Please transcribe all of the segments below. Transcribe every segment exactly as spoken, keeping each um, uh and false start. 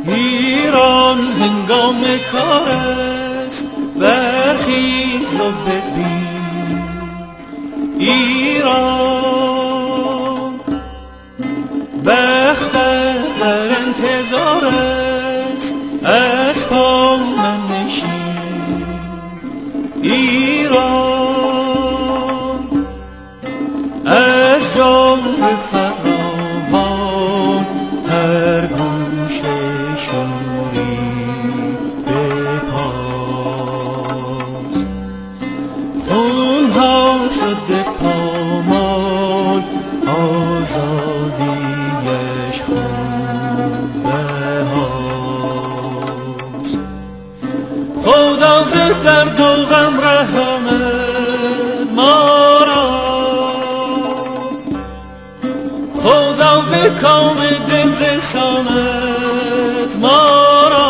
ایران هنگام کار است، برخیز و ببین ایران. بخت در انتظار است، از پا منشین ایران. از جام فراوان هر گوشه شوری بپاس. خونها شده پامان، آزادیش خون بهاست. خدا ز درد و غم رحمت ما را، خدا به کام دل رساند ما را.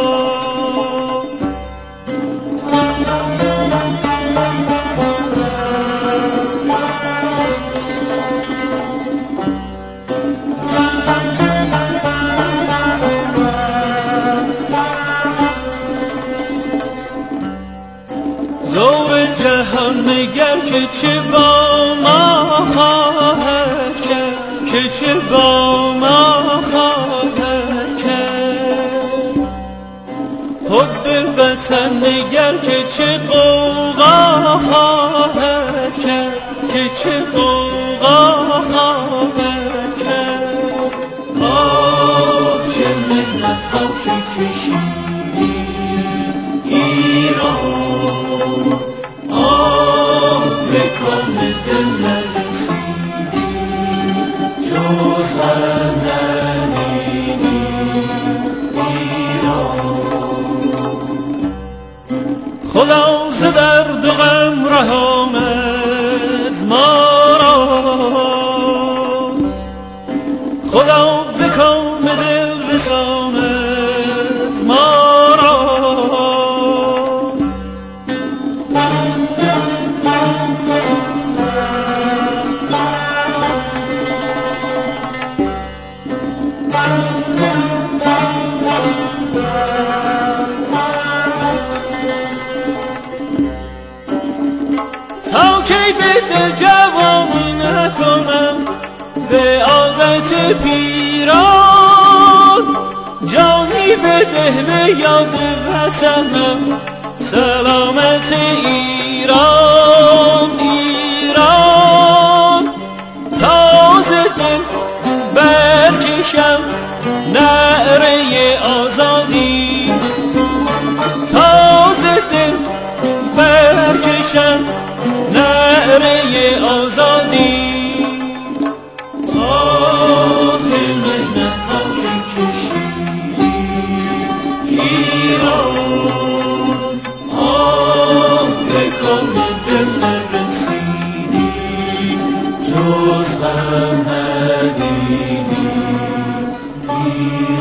دور جهان نگر که چه با ما خواهد کرد، که چه با ما خواهد کرد. خود به وطن نگر که چه غوغا خواهد کرد، که چه غوغا خواهد کرد. آه چه منت ها که کشیدی ایران، آه به کام دل نرسیدی، جز غم ندیدی ایران. خدا ز درد و غم رحمت ما را، خدا به کام دل رساند ما را. تا کی به دل جوانی نکنم به عادت پیران، جانی بده به یاد وطنم سلامت ایران ایران. تازه دل برکشم نعره آزادی، تازه دل برکشم نعره آزادی. آه دل منت ها که کشیدی ایران، آه به کام دل نرسیدی، جز غم ندیدی ایران.